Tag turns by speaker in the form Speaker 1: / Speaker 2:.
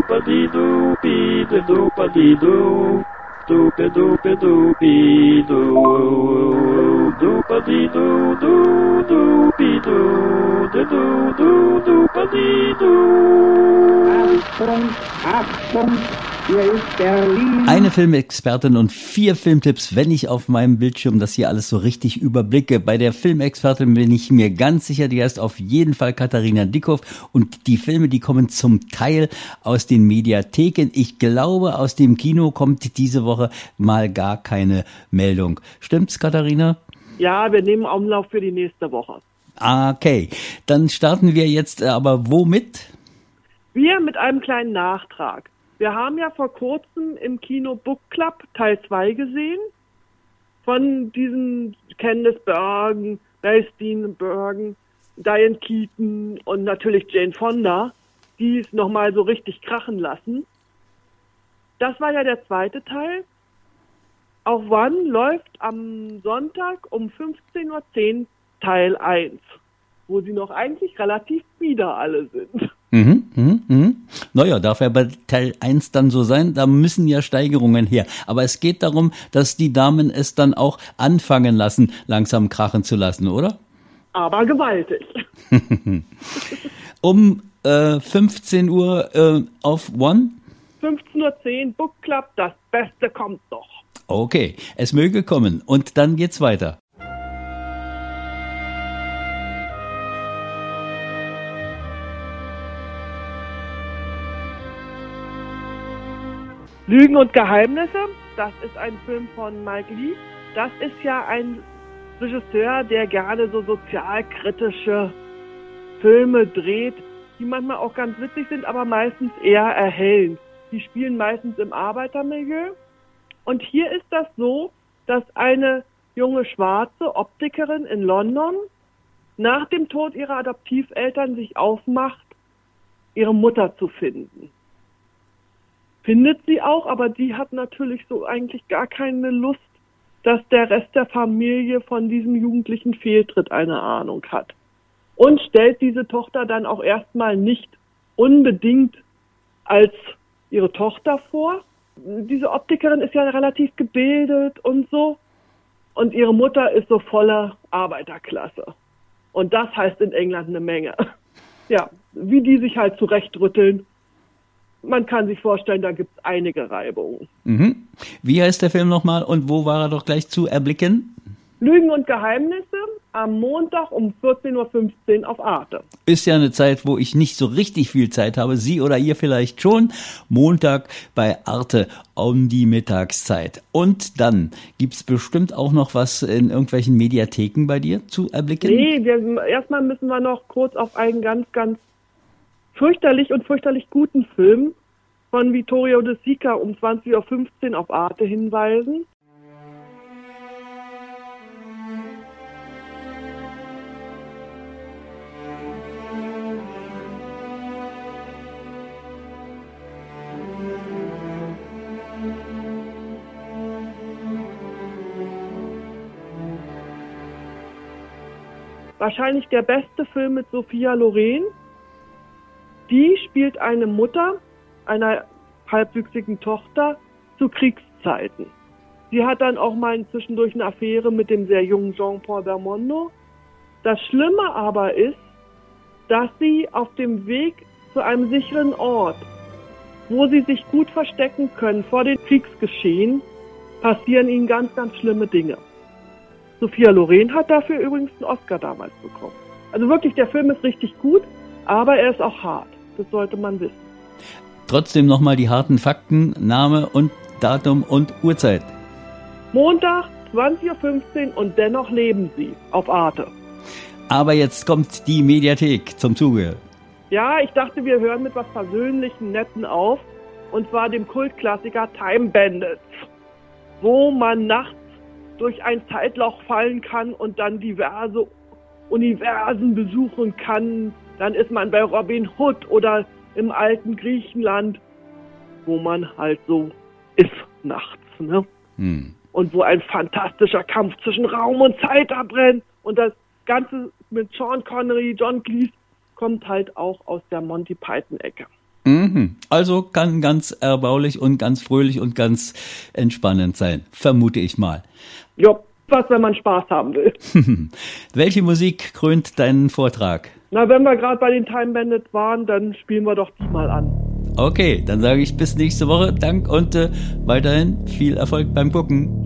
Speaker 1: Doopity-doo, doopy-doopy-doopy-doo, doopity-doo, doopy-doo, doopity-doo.
Speaker 2: Achtung, Achtung, hier ist Berlin.
Speaker 3: Eine Filmexpertin und 4 Filmtipps, wenn ich auf meinem Bildschirm das hier alles so richtig überblicke. Bei der Filmexpertin bin ich mir ganz sicher, die heißt auf jeden Fall Katharina Dickhoff. Und die Filme, die kommen zum Teil aus den Mediatheken. Ich glaube, aus dem Kino kommt diese Woche mal gar keine Meldung. Stimmt's, Katharina?
Speaker 4: Ja, wir nehmen Umlauf für die nächste Woche.
Speaker 3: Okay, dann starten wir jetzt aber womit?
Speaker 4: Wir mit einem kleinen Nachtrag. Wir haben ja vor kurzem im Kino Book Club Teil 2 gesehen von diesen Candice Bergen, Stine Bergen, Diane Keaton und natürlich Jane Fonda, die es nochmal so richtig krachen lassen. Das war ja der zweite Teil. Auf One läuft am Sonntag um 15:10 Uhr Teil 1, wo sie noch eigentlich relativ bieder alle sind.
Speaker 3: Naja, darf ja bei Teil 1 dann so sein, da müssen ja Steigerungen her. Aber es geht darum, dass die Damen es dann auch anfangen lassen, langsam krachen zu lassen, oder?
Speaker 4: Aber gewaltig.
Speaker 3: Um 15 Uhr auf One?
Speaker 4: 15:10 Uhr Book Club, das Beste kommt doch.
Speaker 3: Okay, es möge kommen. Und dann geht's weiter.
Speaker 4: Lügen und Geheimnisse, das ist ein Film von Mike Leigh. Das ist ja ein Regisseur, der gerne so sozialkritische Filme dreht, die manchmal auch ganz witzig sind, aber meistens eher erhellend. Die spielen meistens im Arbeitermilieu. Und hier ist das so, dass eine junge schwarze Optikerin in London nach dem Tod ihrer Adoptiveltern sich aufmacht, ihre Mutter zu finden. Findet sie auch, aber die hat natürlich so eigentlich gar keine Lust, dass der Rest der Familie von diesem jugendlichen Fehltritt eine Ahnung hat. Und stellt diese Tochter dann auch erstmal nicht unbedingt als ihre Tochter vor. Diese Optikerin ist ja relativ gebildet und so. Und ihre Mutter ist so voller Arbeiterklasse. Und das heißt in England eine Menge. Ja, wie die sich halt zurechtrütteln. Man kann sich vorstellen, da gibt es einige Reibungen.
Speaker 3: Wie heißt der Film nochmal und wo war er doch gleich zu erblicken?
Speaker 4: Lügen und Geheimnisse am Montag um 14:15 Uhr auf Arte.
Speaker 3: Ist ja eine Zeit, wo ich nicht so richtig viel Zeit habe. Sie oder ihr vielleicht schon. Montag bei Arte um die Mittagszeit. Und dann gibt's bestimmt auch noch was in irgendwelchen Mediatheken bei dir zu erblicken?
Speaker 4: Nee, erstmal müssen wir noch kurz auf einen ganz, ganz fürchterlich guten Film von Vittorio De Sica um 20:15 Uhr auf Arte hinweisen. Wahrscheinlich der beste Film mit Sophia Loren. Die spielt eine Mutter einer halbwüchsigen Tochter zu Kriegszeiten. Sie hat dann auch mal zwischendurch eine Affäre mit dem sehr jungen Jean-Paul Belmondo. Das Schlimme aber ist, dass sie auf dem Weg zu einem sicheren Ort, wo sie sich gut verstecken können vor dem Kriegsgeschehen, passieren ihnen ganz, ganz schlimme Dinge. Sophia Loren hat dafür übrigens einen Oscar damals bekommen. Also wirklich, der Film ist richtig gut, aber er ist auch hart. Das sollte man wissen.
Speaker 3: Trotzdem nochmal die harten Fakten, Name und Datum und Uhrzeit.
Speaker 4: Montag, 20:15 Uhr und dennoch leben sie auf Arte.
Speaker 3: Aber jetzt kommt die Mediathek zum Zuge.
Speaker 4: Ja, ich dachte, wir hören mit was Persönlichem, Netten auf. Und zwar dem Kultklassiker Time Bandits, wo man nachts durch ein Zeitloch fallen kann und dann diverse Universen besuchen kann. Dann ist man bei Robin Hood oder im alten Griechenland, wo man halt so ist nachts, ne? Und wo ein fantastischer Kampf zwischen Raum und Zeit abbrennt. Und das Ganze mit Sean Connery, John Cleese kommt halt auch aus der Monty Python-Ecke.
Speaker 3: Also kann ganz erbaulich und ganz fröhlich und ganz entspannend sein, vermute ich mal.
Speaker 4: Ja, was, wenn man Spaß haben will.
Speaker 3: Welche Musik krönt deinen Vortrag?
Speaker 4: Na, wenn wir gerade bei den Time Bandits waren, dann spielen wir doch die mal an.
Speaker 3: Okay, dann sage ich bis nächste Woche. Dank und weiterhin viel Erfolg beim Gucken.